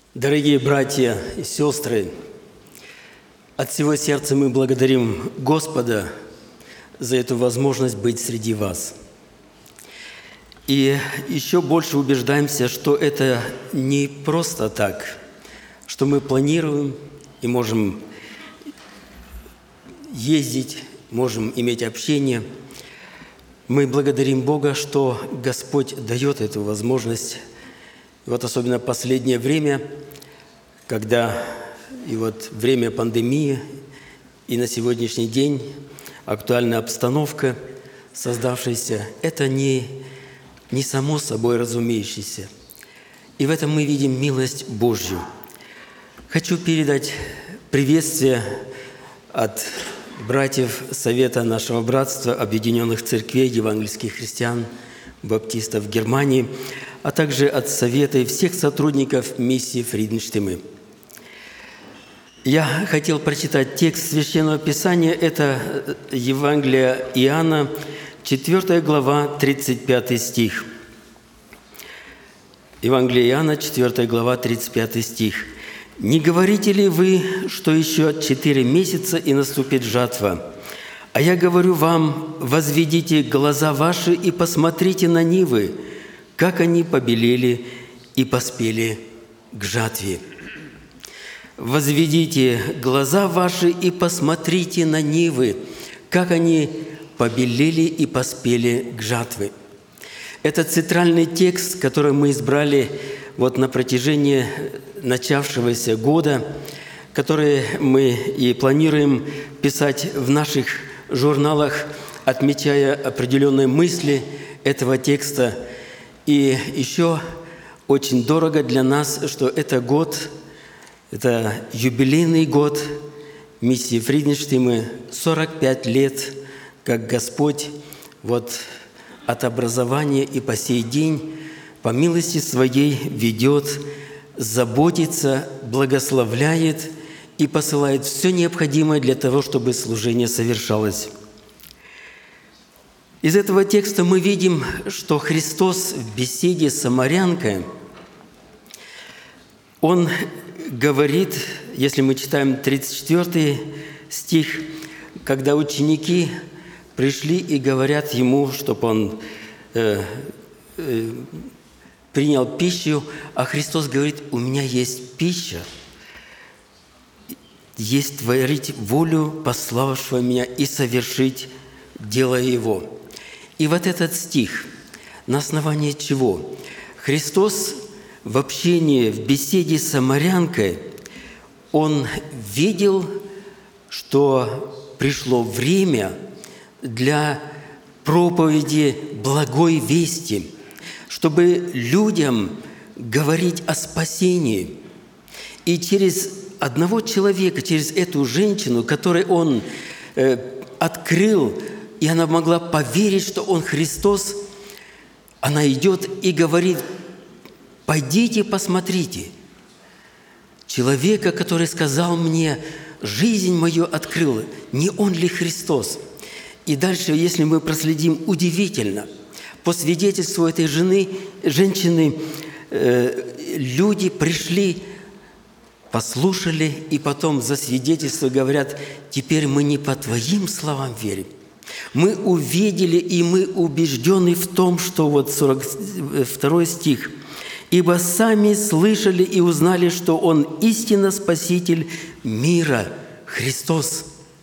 Дорогие братья и сестры, от всего сердца мы благодарим Господа за эту возможность быть среди вас. И еще больше убеждаемся, что это не просто так, что мы планируем и можем ездить, можем иметь общение. Мы благодарим Бога, что Господь дает эту возможность. И вот особенно последнее время, когда и вот время пандемии, и на сегодняшний день актуальная обстановка, создавшаяся, это не само собой разумеющееся. И в этом мы видим милость Божью. Хочу передать приветствие от братьев Совета нашего братства Объединенных Церквей Евангельских Христиан Баптистов в Германии, а также от Совета и всех сотрудников миссии Фриденштиме. Я хотел прочитать текст Священного Писания. Это Евангелие Иоанна, 4 глава, 35 стих. Евангелие Иоанна, 4 глава, 35 стих. «Не говорите ли вы, что еще 4 месяца и наступит жатва? А я говорю вам, возведите глаза ваши и посмотрите на нивы, как они побелели и поспели к жатве». Возведите глаза ваши и посмотрите на нивы, как они побелели и поспели к жатве. Это центральный текст, который мы избрали вот на протяжении начавшегося года, который мы и планируем писать в наших журналах, отмечая определенные мысли этого текста. И еще очень дорого для нас, что это год, это юбилейный год миссии Фриденштиме, 45 лет, как Господь вот от образования и по сей день по милости Своей ведет, заботится, благословляет и посылает все необходимое для того, чтобы служение совершалось. Из этого текста мы видим, что Христос в беседе с самарянкой, Он говорит, если мы читаем 34 стих, когда ученики пришли и говорят Ему, чтобы Он принял пищу, а Христос говорит: «У меня есть пища, есть творить волю пославшего Меня и совершить дело Его». И вот этот стих, на основании чего? Христос в общении, в беседе с самарянкой, Он видел, что пришло время для проповеди благой вести, чтобы людям говорить о спасении. И через одного человека, через эту женщину, которой Он открыл, и она могла поверить, что Он Христос, она идет и говорит: «Пойдите, посмотрите, человека, который сказал мне, жизнь мою открыл, не Он ли Христос?» И дальше, если мы проследим, удивительно, по свидетельству этой женщины, люди пришли, послушали, и потом за свидетельство говорят: «Теперь мы не по Твоим словам верим. Мы увидели, и мы убеждены в том, что…» Вот 42 стих. «Ибо сами слышали и узнали, что Он истинно Спаситель мира, Христос».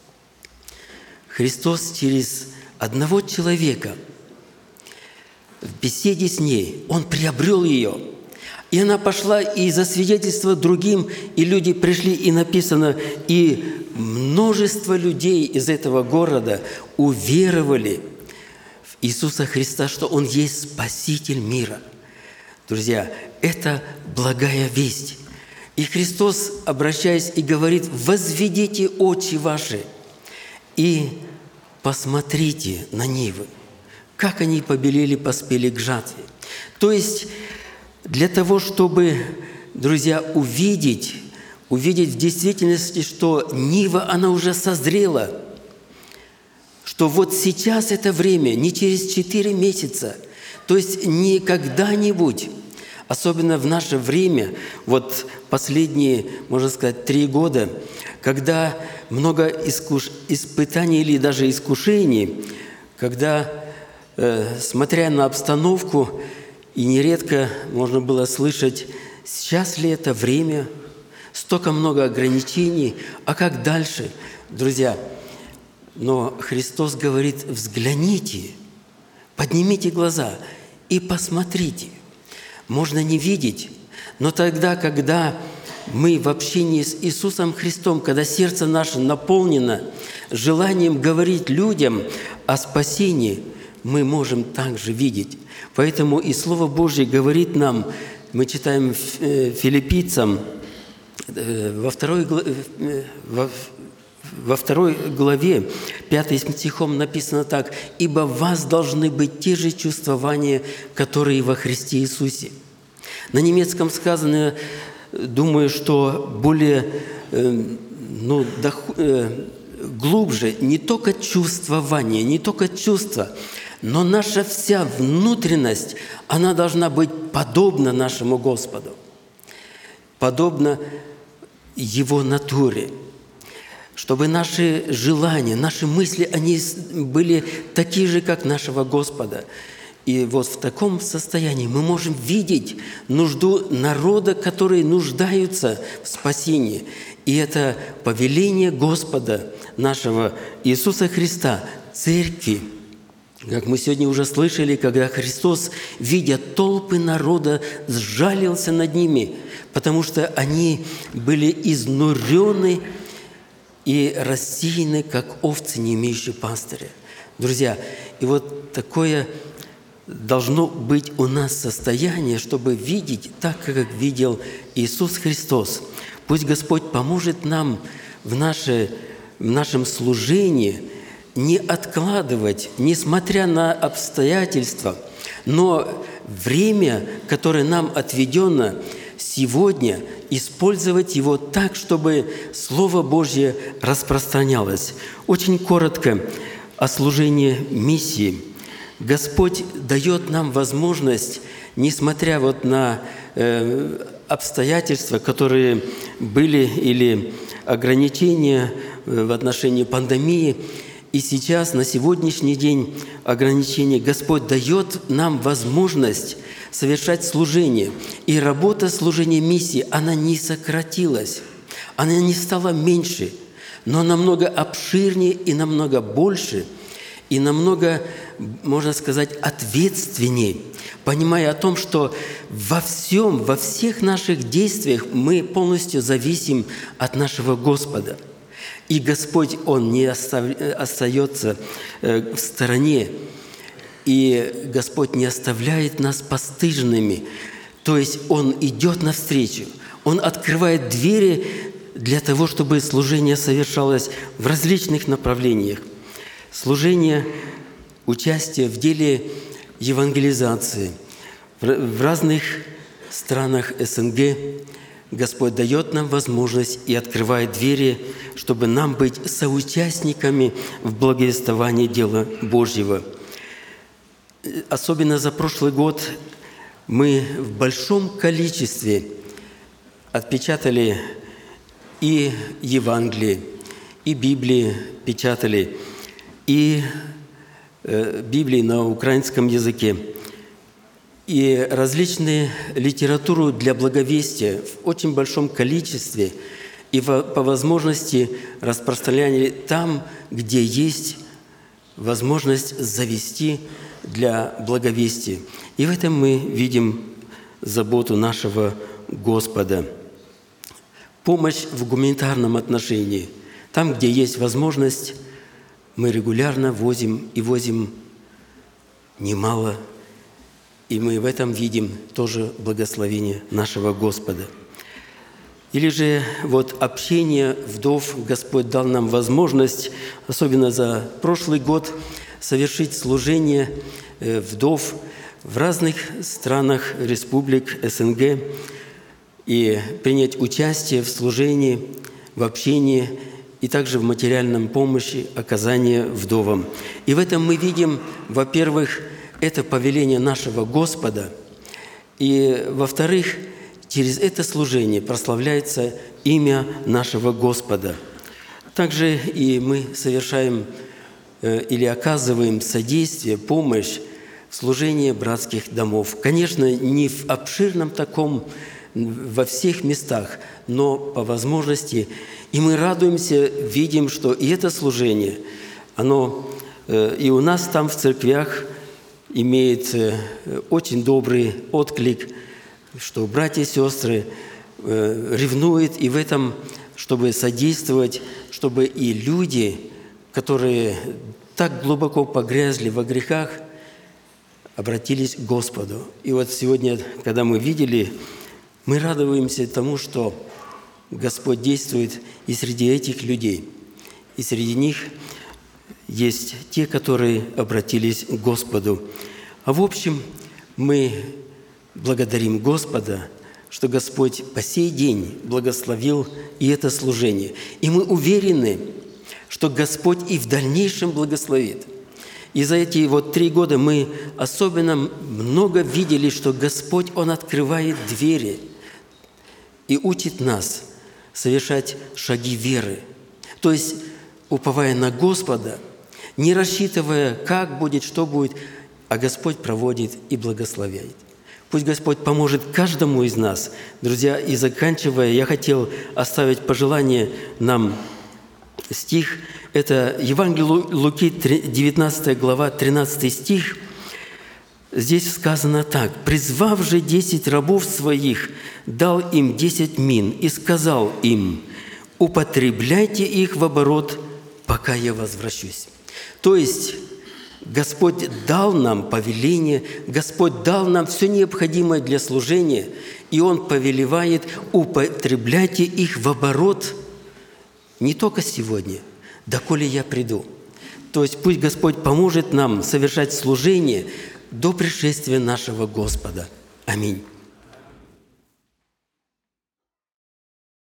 Христос через одного человека в беседе с ней, Он приобрел ее. И она пошла и засвидетельствовала другим, и люди пришли, и написано, и множество людей из этого города уверовали в Иисуса Христа, что Он есть Спаситель мира. Друзья, это благая весть. И Христос, обращаясь, и говорит: «Возведите очи ваши и посмотрите на нивы, как они побелели, поспели к жатве». То есть для того, чтобы, друзья, увидеть в действительности, что нива, она уже созрела, что вот сейчас это время, не через 4 месяца, то есть не когда-нибудь, Особенно в наше время, вот последние, можно сказать, 3 года, когда много испытаний или даже искушений, когда, смотря на обстановку, и нередко можно было слышать, сейчас ли это время, столько много ограничений, а как дальше? Друзья, но Христос говорит, взгляните, поднимите глаза и посмотрите. Можно не видеть, но тогда, когда мы в общении с Иисусом Христом, когда сердце наше наполнено желанием говорить людям о спасении, мы можем также видеть. Поэтому и Слово Божье говорит нам, мы читаем Филиппийцам, во 2 главе, 5 стихом написано так: «Ибо в вас должны быть те же чувствования, которые во Христе Иисусе». На немецком сказано, думаю, что более глубже, не только чувствование, не только чувство, но наша вся внутренность, она должна быть подобна нашему Господу, подобна Его натуре, чтобы наши желания, наши мысли, они были такие же, как нашего Господа. И вот в таком состоянии мы можем видеть нужду народа, которые нуждаются в спасении. И это повеление Господа нашего Иисуса Христа, Церкви. Как мы сегодня уже слышали, когда Христос, видя толпы народа, сжалился над ними, потому что они были изнурены и рассеяны, как овцы, не имеющие пастыря. Друзья, и вот такое должно быть у нас состояние, чтобы видеть так, как видел Иисус Христос. Пусть Господь поможет нам в нашем служении не откладывать, несмотря на обстоятельства, но время, которое нам отведено сегодня, использовать его так, чтобы Слово Божье распространялось. Очень коротко о служении миссии. Господь дает нам возможность, несмотря вот на обстоятельства, которые были, или ограничения в отношении пандемии, и сейчас, на сегодняшний день, ограничения, Господь дает нам возможность совершать служение. И работа служения миссии, она не сократилась, она не стала меньше, но намного обширнее и намного больше, и намного, можно сказать, ответственнее, понимая о том, что во всех наших действиях мы полностью зависим от нашего Господа. И Господь, Он не остается в стороне, и Господь не оставляет нас постыженными. То есть Он идет навстречу, Он открывает двери для того, чтобы служение совершалось в различных направлениях. Служение, участие в деле евангелизации в разных странах СНГ. Господь дает нам возможность и открывает двери, чтобы нам быть соучастниками в благовествовании дела Божьего. Особенно за прошлый год мы в большом количестве отпечатали и Евангелие, и Библии печатали, и Библии на украинском языке, и различные литературу для благовестия в очень большом количестве, и по возможности распространяли там, где есть возможность завести для благовестия. И в этом мы видим заботу нашего Господа. Помощь в гуманитарном отношении. Там, где есть возможность, мы регулярно возим немало. И мы в этом видим тоже благословение нашего Господа. Или же вот общение вдов, Господь дал нам возможность, особенно за прошлый год, совершить служение вдов в разных странах республик СНГ и принять участие в служении, в общении и также в материальном помощи, оказании вдовам. И в этом мы видим, во-первых, это повеление нашего Господа, И, во-вторых, через это служение прославляется имя нашего Господа. Также и мы совершаем или оказываем содействие, помощь в служении братских домов. Конечно, не в обширном таком, во всех местах, но по возможности. И мы радуемся, видим, что и это служение, оно и у нас там в церквях имеет очень добрый отклик, что братья и сестры ревнуют и в этом, чтобы содействовать, чтобы и люди, которые так глубоко погрязли во грехах, обратились к Господу. И вот сегодня, когда мы видели, мы радуемся тому, что Господь действует и среди этих людей. И среди них есть те, которые обратились к Господу. А в общем, мы благодарим Господа, что Господь по сей день благословил и это служение. И мы уверены, что Господь и в дальнейшем благословит. И за эти 3 года мы особенно много видели, что Господь, Он открывает двери и учит нас совершать шаги веры. То есть, уповая на Господа, не рассчитывая, как будет, что будет, а Господь проводит и благословяет. Пусть Господь поможет каждому из нас. Друзья, и заканчивая, я хотел оставить пожелание нам стих. Это Евангелие Луки, 19 глава, 13 стих. Здесь сказано так. «Призвав же 10 рабов своих, дал им 10 мин и сказал им, употребляйте их в оборот, пока я возвращусь». То есть Господь дал нам повеление, Господь дал нам все необходимое для служения, и Он повелевает, употребляйте их в оборот не только сегодня, доколе я приду. То есть пусть Господь поможет нам совершать служение до пришествия нашего Господа. Аминь.